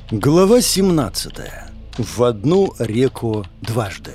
Глава 17. В одну реку дважды.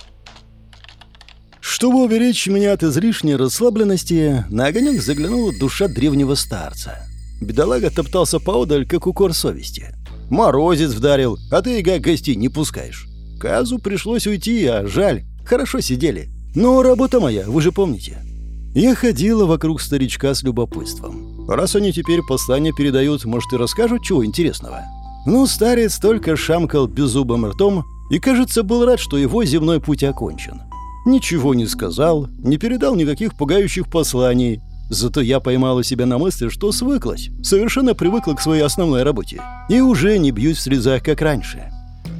Чтобы уберечь меня от излишней расслабленности, на огонек заглянула душа древнего старца. Бедолага топтался поодаль, как укор совести. Морозец вдарил, а ты, как гостей, не пускаешь. Казу пришлось уйти, а жаль, хорошо сидели. Но работа моя, вы же помните. Я ходила вокруг старичка с любопытством. Раз они теперь послание передают, может, и расскажут чего интересного. Но старец только шамкал беззубым ртом и, кажется, был рад, что его земной путь окончен. Ничего не сказал, не передал никаких пугающих посланий. Зато я поймала себя на мысли, что свыклась, совершенно привыкла к своей основной работе. И уже не бьюсь в слезах, как раньше.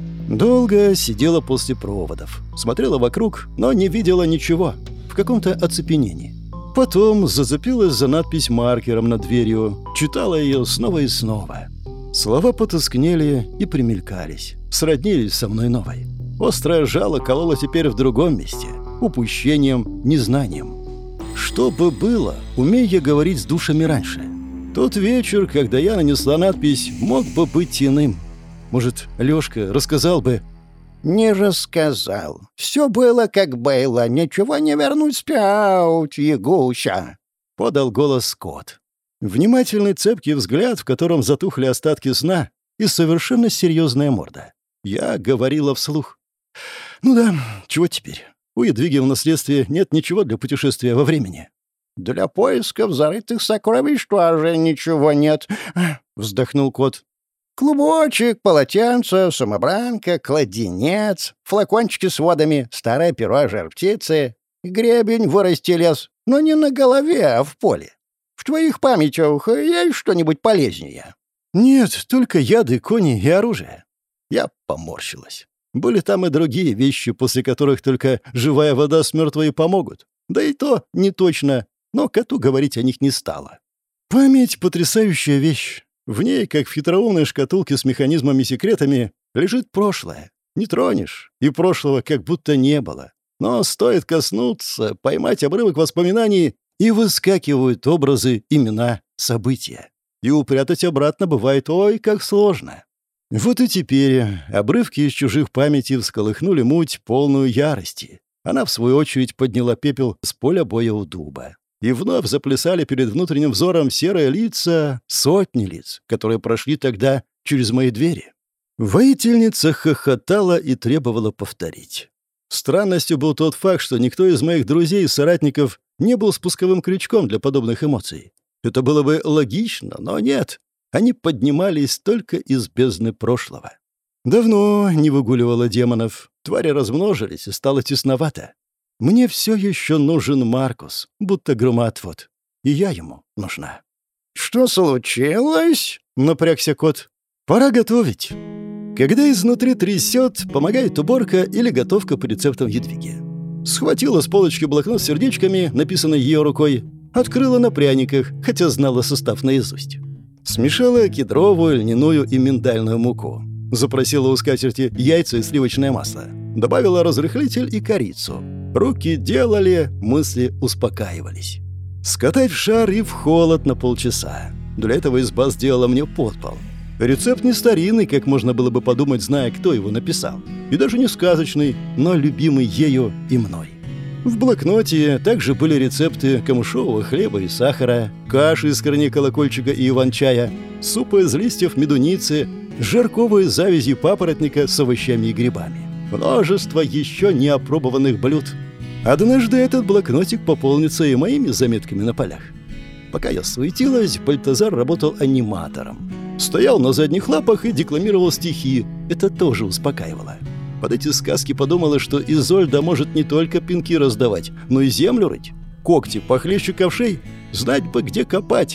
Долго сидела после проводов. Смотрела вокруг, но не видела ничего. В каком-то оцепенении. Потом зацепилась за надпись маркером над дверью. Читала ее снова и снова. Слова потускнели и примелькались. Сроднились со мной новой. Острое жало кололо теперь в другом месте. Упущением, незнанием. Что бы было, умея я говорить с душами раньше? Тот вечер, когда я нанесла надпись, мог бы быть иным. Может, Лёшка рассказал бы... «Не рассказал. Все было, как было. Ничего не вернуть спят, ягуся», — подал голос кот. Внимательный цепкий взгляд, в котором затухли остатки сна, и совершенно серьезная морда. Я говорила вслух. «Ну да, чего теперь? У Едвиги в наследстве нет ничего для путешествия во времени». «Для поисков зарытых сокровищ тоже ничего нет», — вздохнул кот. «Клубочек, полотенце, самобранка, кладенец, флакончики с водами, старое перо жар-птицы, гребень вырасти лес, но не на голове, а в поле. В твоих памятях есть что-нибудь полезнее?» «Нет, только яды, кони и оружие». Я поморщилась. Были там и другие вещи, после которых только живая вода с мертвой помогут. Да и то не точно, но коту говорить о них не стало. Память — потрясающая вещь. В ней, как в хитроумной шкатулке с механизмами и секретами, лежит прошлое. Не тронешь, и прошлого как будто не было. Но стоит коснуться, поймать обрывок воспоминаний, и выскакивают образы, имена, события. И упрятать обратно бывает ой, как сложно. Вот и теперь обрывки из чужих памятей всколыхнули муть, полную ярости. Она, в свою очередь, подняла пепел с поля боя у дуба. И вновь заплясали перед внутренним взором серые лица, сотни лиц, которые прошли тогда через мои двери. Воительница хохотала и требовала повторить. Странностью был тот факт, что никто из моих друзей и соратников не был спусковым крючком для подобных эмоций. Это было бы логично, но нет. Они поднимались только из бездны прошлого. Давно не выгуливала демонов. Твари размножились, и стало тесновато. Мне все еще нужен Маркус, будто громоотвод. И я ему нужна. «Что случилось?» — напрягся кот. «Пора готовить». Когда изнутри трясет, помогает уборка или готовка по рецептам Едвиги. Схватила с полочки блокнот с сердечками, написанный ее рукой, открыла на пряниках, хотя знала состав наизусть. Смешала кедровую, льняную и миндальную муку. Запросила у скатерти яйца и сливочное масло. Добавила разрыхлитель и корицу. Руки делали, мысли успокаивались. Скатать в шар и в холод на полчаса. Для этого изба сделала мне подпол. Рецепт не старинный, как можно было бы подумать, зная, кто его написал. И даже не сказочный, но любимый ею и мной. В блокноте также были рецепты камышового хлеба и сахара, каши из корней колокольчика и иван-чая, супа из листьев медуницы, жаркого из завязи папоротника с овощами и грибами. Множество еще не опробованных блюд. Однажды этот блокнотик пополнится и моими заметками на полях. Пока я суетилась, Бальтазар работал аниматором. Стоял на задних лапах и декламировал стихи. Это тоже успокаивало. Под эти сказки подумала, что Изольда может не только пинки раздавать, но и землю рыть. Когти похлеще ковшей, знать бы, где копать.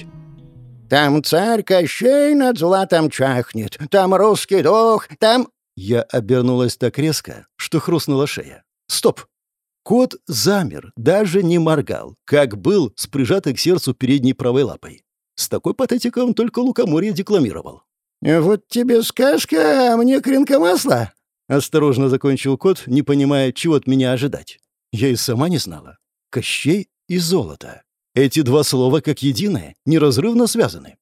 «Там царь Кощей над златом чахнет, там русский дух, там...» Я обернулась так резко, что хрустнула шея. «Стоп!» Кот замер, даже не моргал, как был с прижатой к сердцу передней правой лапой. С такой патетикой он только лукоморье декламировал. «Вот тебе сказка, а мне кринка масла?» Осторожно закончил кот, не понимая, чего от меня ожидать. Я и сама не знала. Кощей и золото. Эти два слова, как единое, неразрывно связаны.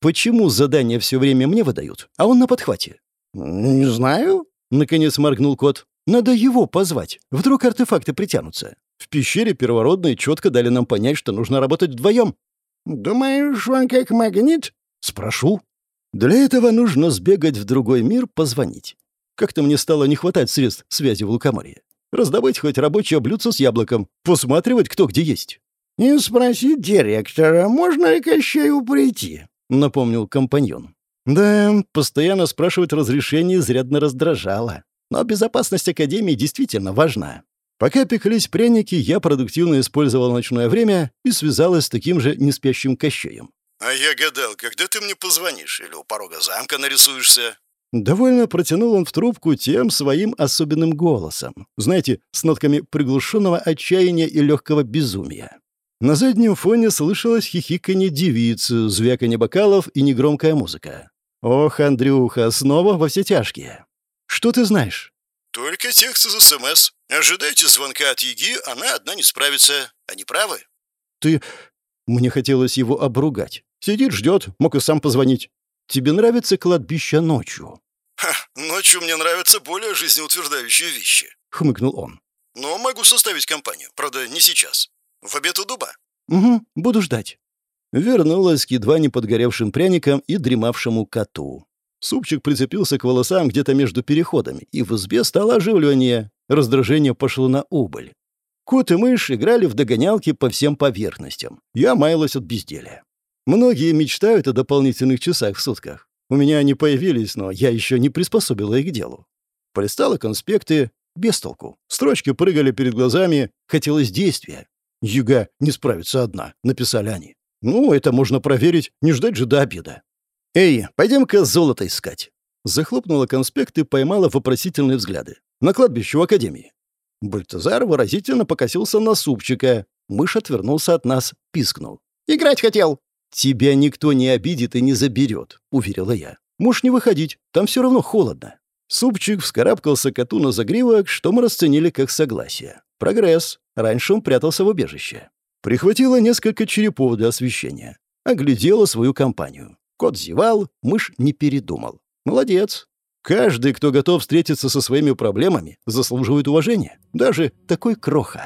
Почему задания все время мне выдают, а он на подхвате? «Не знаю». Наконец моргнул кот. Надо его позвать. Вдруг артефакты притянутся. В пещере первородные четко дали нам понять, что нужно работать вдвоем. «Думаешь, он как магнит?» Спрошу. Для этого нужно сбегать в другой мир, позвонить. Как-то мне стало не хватать средств связи в Лукоморье. Раздобыть хоть рабочее блюдце с яблоком, посматривать, кто где есть. «И спросить директора, можно ли Кощею прийти?» — напомнил компаньон. Да, постоянно спрашивать разрешение изрядно раздражало. Но безопасность Академии действительно важна. Пока пеклись пряники, я продуктивно использовал ночное время и связалась с таким же неспящим Кощеем. «А я гадал, когда ты мне позвонишь или у порога замка нарисуешься?» Довольно протянул он в трубку тем своим особенным голосом. Знаете, с нотками приглушенного отчаяния и легкого безумия. На заднем фоне слышалось хихиканье девицы, звяканье бокалов и негромкая музыка. «Ох, Андрюха, снова во все тяжкие. Что ты знаешь?» «Только текст из СМС. Ожидайте звонка от Яги, она одна не справится. Они правы?» «Ты...» Мне хотелось его обругать. Сидит, ждет, мог и сам позвонить. «Тебе нравится кладбище ночью?» «Ха, ночью мне нравятся более жизнеутверждающие вещи», — хмыкнул он. «Но могу составить компанию. Правда, не сейчас. В обед у дуба». «Угу, буду ждать». Вернулась к едва не подгоревшим пряникам и дремавшему коту. Супчик прицепился к волосам где-то между переходами, и в избе стало оживленнее. Раздражение пошло на убыль. Кот и мышь играли в догонялки по всем поверхностям. Я маялась от безделия. Многие мечтают о дополнительных часах в сутках. У меня они появились, но я еще не приспособила их к делу. Полистала конспекты, без толку. Строчки прыгали перед глазами, хотелось действия. «Яга не справится одна», — написали они. «Ну, это можно проверить, не ждать же до обеда». «Эй, пойдем-ка золото искать». Захлопнула конспект и поймала вопросительные взгляды. «На кладбище у Академии». Бальтазар выразительно покосился на супчика. Мышь отвернулся от нас, пискнул. «Играть хотел». «Тебя никто не обидит и не заберет», — уверила я. «Можешь не выходить, там все равно холодно». Супчик вскарабкался коту на загривок, что мы расценили как согласие. Прогресс. Раньше он прятался в убежище. Прихватила несколько черепов для освещения. Оглядела свою компанию. Кот зевал, мышь не передумал. Молодец. Каждый, кто готов встретиться со своими проблемами, заслуживает уважения. Даже такой кроха.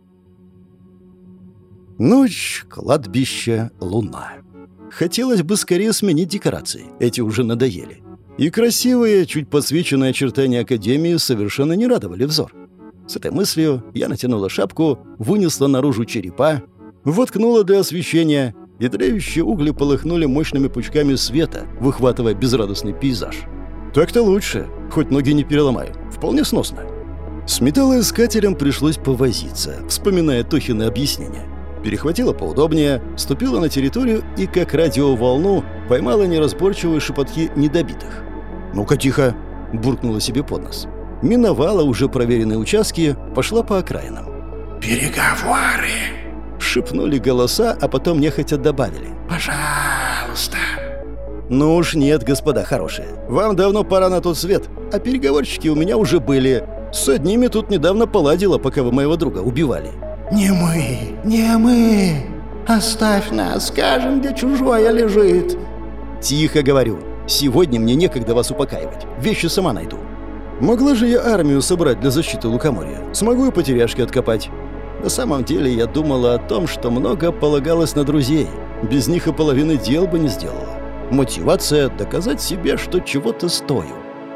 Ночь, кладбище, луна. Хотелось бы скорее сменить декорации. Эти уже надоели. И красивые, чуть подсвеченные очертания Академии совершенно не радовали взор. С этой мыслью я натянула шапку, вынесла наружу черепа, воткнула для освещения, и тлеющие угли полыхнули мощными пучками света, выхватывая безрадостный пейзаж. Так-то лучше, хоть ноги не переломаю. Вполне сносно. С металлоискателем пришлось повозиться, вспоминая Тохины объяснения. Перехватила поудобнее, ступила на территорию и, как радиоволну, поймала неразборчивые шепотки недобитых. «Ну-ка, тихо!» — буркнула себе под нос. Миновала уже проверенные участки, пошла по окраинам. «Переговоры!» — шепнули голоса, а потом нехотя добавили. «Пожалуйста!» «Ну уж нет, господа хорошие. Вам давно пора на тот свет, а переговорщики у меня уже были. С одними тут недавно поладила, пока вы моего друга убивали». «Не мы, не мы. Оставь нас, скажем, где чужое лежит». «Тихо, говорю. Сегодня мне некогда вас упокаивать. Вещи сама найду». Могла же я армию собрать для защиты Лукоморья. Смогу и потеряшки откопать. На самом деле я думала о том, что много полагалось на друзей. Без них и половины дел бы не сделала. Мотивация — доказать себе, что чего-то стою.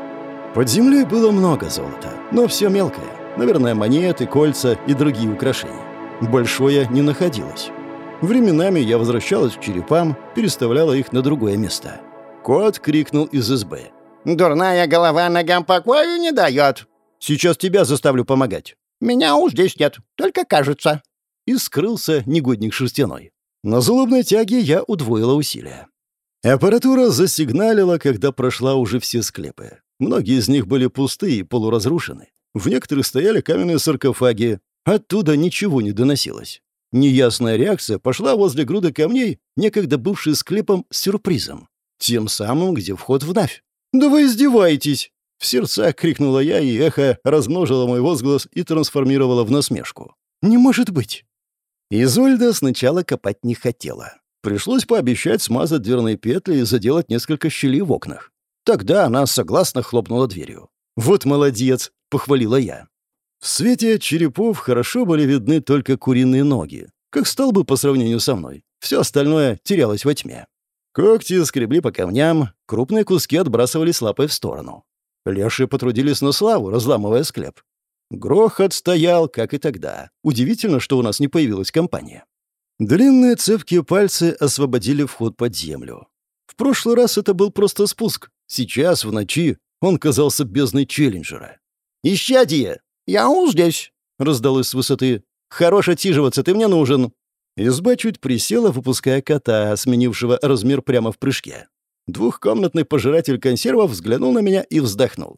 Под землей было много золота, но все мелкое. Наверное, монеты, кольца и другие украшения. Большое не находилось. Временами я возвращалась к черепам, переставляла их на другое место. Кот крикнул из избы. «Дурная голова ногам покою не дает». «Сейчас тебя заставлю помогать». «Меня уж здесь нет, только кажется». И скрылся негодник шерстяной. На злобной тяге я удвоила усилия. Аппаратура засигналила, когда прошла уже все склепы. Многие из них были пусты и полуразрушены. В некоторых стояли каменные саркофаги. Оттуда ничего не доносилось. Неясная реакция пошла возле груды камней, некогда бывшей склепом с сюрпризом. Тем самым, где вход в Навь. «Да вы издеваетесь!» В сердцах крикнула я, и эхо размножило мой возглас и трансформировало в насмешку. «Не может быть!» Изольда сначала копать не хотела. Пришлось пообещать смазать дверные петли и заделать несколько щелей в окнах. Тогда она согласно хлопнула дверью. «Вот молодец!» — похвалила я. В свете черепов хорошо были видны только куриные ноги, как столбы по сравнению со мной. Все остальное терялось во тьме. Когти скребли по камням, крупные куски отбрасывались лапой в сторону. Леши потрудились на славу, разламывая склеп. Грохот стоял, как и тогда. Удивительно, что у нас не появилась компания. Длинные цепкие пальцы освободили вход под землю. В прошлый раз это был просто спуск. Сейчас, в ночи, он казался бездной челленджера. «Исчадие!» «Я здесь», — раздалось с высоты. «Хорош отсиживаться, ты мне нужен». Изба чуть присела, выпуская кота, сменившего размер прямо в прыжке. Двухкомнатный пожиратель консервов взглянул на меня и вздохнул.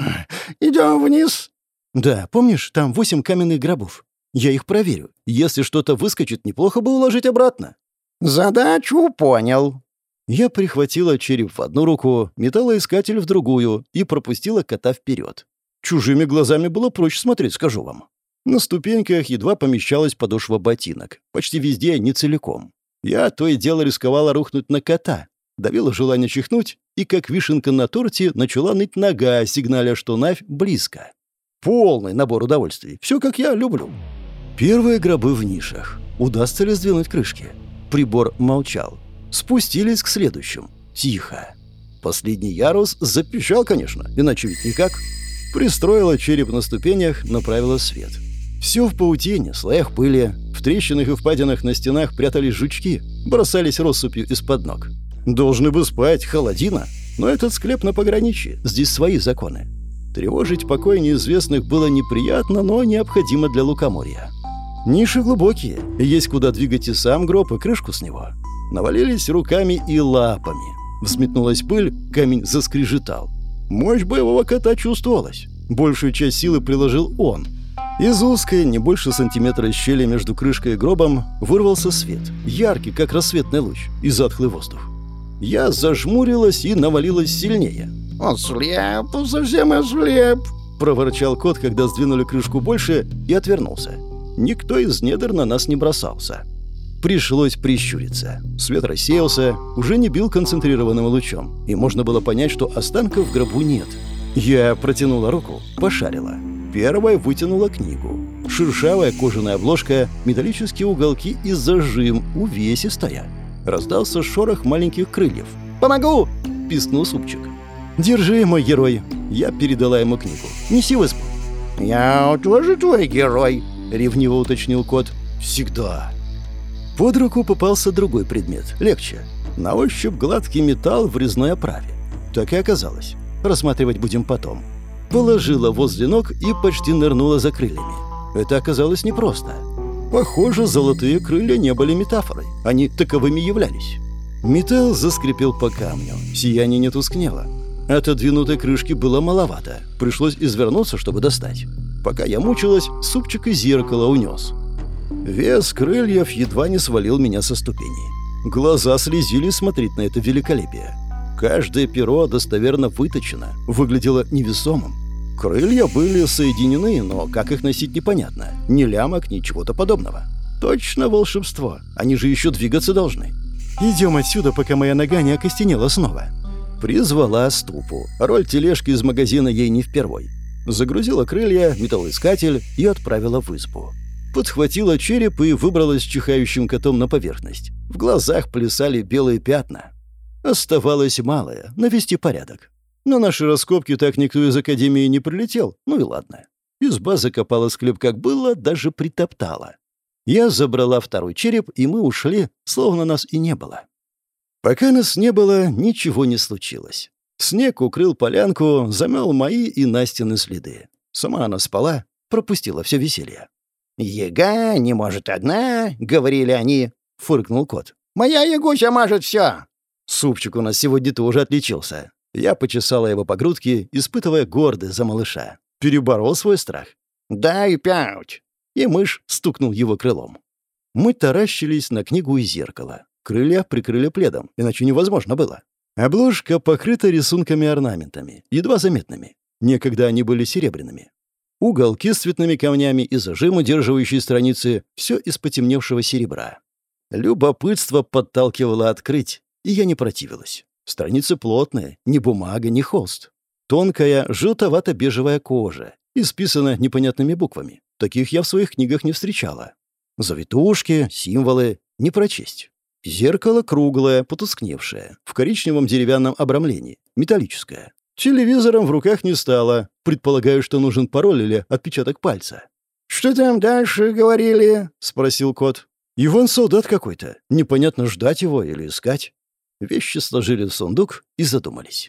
«Идем вниз». «Да, помнишь, там 8 каменных гробов? Я их проверю. Если что-то выскочит, неплохо бы уложить обратно». «Задачу понял». Я прихватила череп в одну руку, металлоискатель в другую и пропустила кота вперед. Чужими глазами было проще смотреть, скажу вам. На ступеньках едва помещалась подошва ботинок. Почти везде не целиком. Я то и дело рисковала рухнуть на кота. Давило желание чихнуть, и как вишенка на торте начала ныть нога, сигналя, что Навь близко. Полный набор удовольствий. Все, как я люблю. Первые гробы в нишах. Удастся ли сдвинуть крышки? Прибор молчал. Спустились к следующим. Тихо. Последний ярус запищал, конечно, иначе ведь никак. Пристроила череп на ступенях, направила свет. Все в паутине, слоях пыли. В трещинах и впадинах на стенах прятались жучки, бросались россыпью из-под ног. Должны бы спать, холодина. Но этот склеп на пограничье, здесь свои законы. Тревожить покой неизвестных было неприятно, но необходимо для лукоморья. Ниши глубокие, есть куда двигать и сам гроб, и крышку с него. Навалились руками и лапами. Взметнулась пыль, камень заскрежетал. Мощь боевого кота чувствовалась. Большую часть силы приложил он. Из узкой, не больше сантиметра щели между крышкой и гробом, вырвался свет, яркий, как рассветный луч, и затхлый воздух. Я зажмурилась и навалилась сильнее. «Ослеп, совсем ослеп», — проворчал кот, когда сдвинули крышку больше, и отвернулся. Никто из недр на нас не бросался. Пришлось прищуриться. Свет рассеялся, уже не бил концентрированным лучом, и можно было понять, что останков в гробу нет. Я протянула руку, пошарила. Первая вытянула книгу. Шершавая кожаная обложка, металлические уголки и зажим, увесистая. Раздался шорох маленьких крыльев. «Помогу!» — пискнул супчик. «Держи, мой герой!» Я передала ему книгу. «Неси в избу!» «Я тоже твой герой!» — ревниво уточнил кот. «Всегда!» Под руку попался другой предмет, легче. На ощупь гладкий металл в резной оправе. Так и оказалось. Рассматривать будем потом. Положила возле ног и почти нырнула за крыльями. Это оказалось непросто. Похоже, золотые крылья не были метафорой. Они таковыми являлись. Металл заскрипел по камню. Сияние не тускнело. Отодвинутой крышки было маловато. Пришлось извернуться, чтобы достать. Пока я мучилась, супчик и зеркало унес. Вес крыльев едва не свалил меня со ступеней. Глаза слезились смотреть на это великолепие. Каждое перо достоверно выточено, выглядело невесомым. Крылья были соединены, но как их носить непонятно. Ни лямок, ни чего-то подобного. Точно волшебство. Они же еще двигаться должны. «Идем отсюда, пока моя нога не окостенела снова». Призвала ступу. Роль тележки из магазина ей не впервой. Загрузила крылья, металлоискатель и отправила в избу. Подхватила череп и выбралась с чихающим котом на поверхность. В глазах плясали белые пятна. Оставалось малое — навести порядок. На наши раскопки так никто из академии не прилетел, ну и ладно. Изба закопала склеп как было, даже притоптала. Я забрала второй череп, и мы ушли, словно нас и не было. Пока нас не было, ничего не случилось. Снег укрыл полянку, замел мои и Настины следы. Сама она спала, пропустила все веселье. «Яга не может одна», — говорили они, — фыркнул кот. «Моя Ягуся может все». Супчик у нас сегодня тоже отличился. Я почесала его по грудке, испытывая гордость за малыша. Переборол свой страх. «Дай 5». И мышь стукнул его крылом. Мы таращились на книгу и зеркало. Крылья прикрыли пледом, иначе невозможно было. Обложка покрыта рисунками и орнаментами, едва заметными. Некогда они были серебряными. Уголки с цветными камнями и зажим, удерживающие страницы, все из потемневшего серебра. Любопытство подталкивало открыть, и я не противилась. Страницы плотные, ни бумага, ни холст. Тонкая, желтовато-бежевая кожа, исписана непонятными буквами. Таких я в своих книгах не встречала. Завитушки, символы — не прочесть. Зеркало круглое, потускневшее, в коричневом деревянном обрамлении, металлическое. Телевизором в руках не стало. Предполагаю, что нужен пароль или отпечаток пальца. «Что там дальше говорили?» — спросил кот. «Иван-солдат какой-то. Непонятно, ждать его или искать». Вещи сложили в сундук и задумались.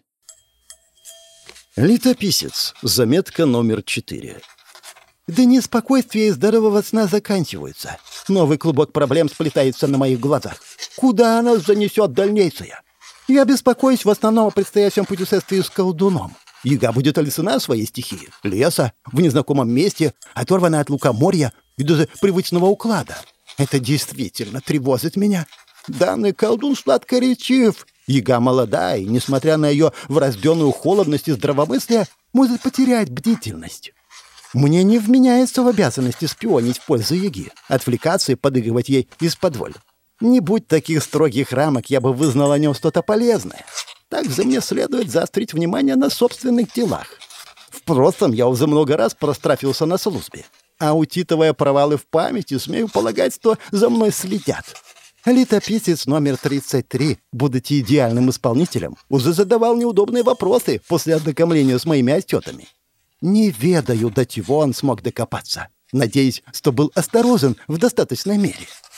Летописец. Заметка номер 4. Дни спокойствия и здорового сна заканчиваются. Новый клубок проблем сплетается на моих глазах. Куда она занесет дальнейшее? Я беспокоюсь в основном о предстоящем путешествии с колдуном. Яга будет лесена в своей стихии, леса, в незнакомом месте, оторвана от лукоморья и даже привычного уклада. Это действительно тревожит меня. Данный колдун сладкоречив. Яга молодая, и, несмотря на ее врожденную холодность и здравомыслие, может потерять бдительность. Мне не вменяется в обязанности шпионить в пользу Яги, отвлекаться и подыгрывать ей из-под Не будь таких строгих рамок, я бы вызнал о нем что-то полезное. Также мне следует заострить внимание на собственных делах. В прошлом я уже много раз прострафился на службе, а учитывая провалы в памяти, смею полагать, что за мной следят. Летописец номер 33, будучи идеальным исполнителем, уже задавал неудобные вопросы после ознакомления с моими отчетами. Не ведаю, до чего он смог докопаться. Надеюсь, что был осторожен в достаточной мере.